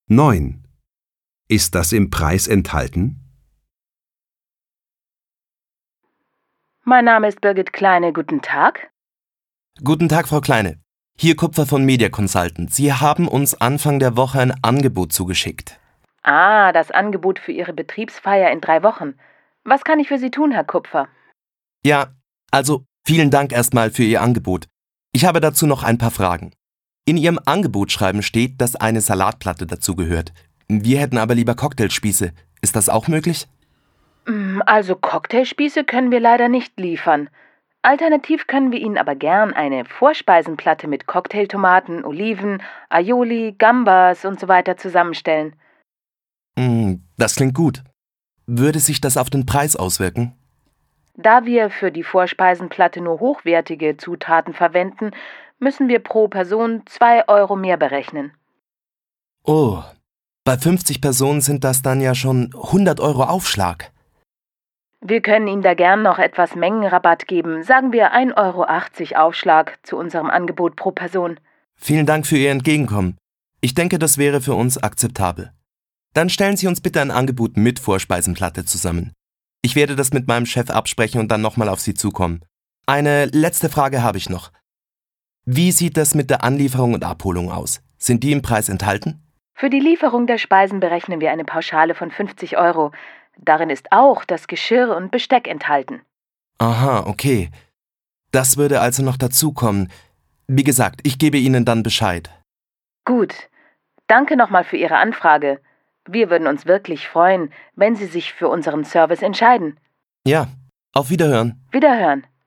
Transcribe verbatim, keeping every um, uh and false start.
neun. Ist das im Preis enthalten? Mein Name ist Birgit Kleine. Guten Tag. Guten Tag, Frau Kleine. Hier Kupfer von Media Consultant. Sie haben uns Anfang der Woche ein Angebot zugeschickt. Ah, das Angebot für Ihre Betriebsfeier in drei Wochen. Was kann ich für Sie tun, Herr Kupfer? Ja, also vielen Dank erstmal für Ihr Angebot. Ich habe dazu noch ein paar Fragen. In Ihrem Angebotsschreiben steht, dass eine Salatplatte dazu gehört. Wir hätten aber lieber Cocktailspieße. Ist das auch möglich? Also Cocktailspieße können wir leider nicht liefern. Alternativ können wir Ihnen aber gern eine Vorspeisenplatte mit Cocktailtomaten, Oliven, Aioli, Gambas und so weiter zusammenstellen. Mm, das klingt gut. Würde sich das auf den Preis auswirken? Da wir für die Vorspeisenplatte nur hochwertige Zutaten verwenden, müssen wir pro Person zwei Euro mehr berechnen. Oh, bei fünfzig Personen sind das dann ja schon hundert Euro Aufschlag. Wir können Ihnen da gern noch etwas Mengenrabatt geben, sagen wir ein Euro achtzig Aufschlag zu unserem Angebot pro Person. Vielen Dank für Ihr Entgegenkommen. Ich denke, das wäre für uns akzeptabel. Dann stellen Sie uns bitte ein Angebot mit Vorspeisenplatte zusammen. Ich werde das mit meinem Chef absprechen und dann nochmal auf Sie zukommen. Eine letzte Frage habe ich noch. Wie sieht das mit der Anlieferung und Abholung aus? Sind die im Preis enthalten? Für die Lieferung der Speisen berechnen wir eine Pauschale von fünfzig Euro. Darin ist auch das Geschirr und Besteck enthalten. Aha, okay. Das würde also noch dazukommen. Wie gesagt, ich gebe Ihnen dann Bescheid. Gut. Danke nochmal für Ihre Anfrage. Wir würden uns wirklich freuen, wenn Sie sich für unseren Service entscheiden. Ja, auf Wiederhören. Wiederhören.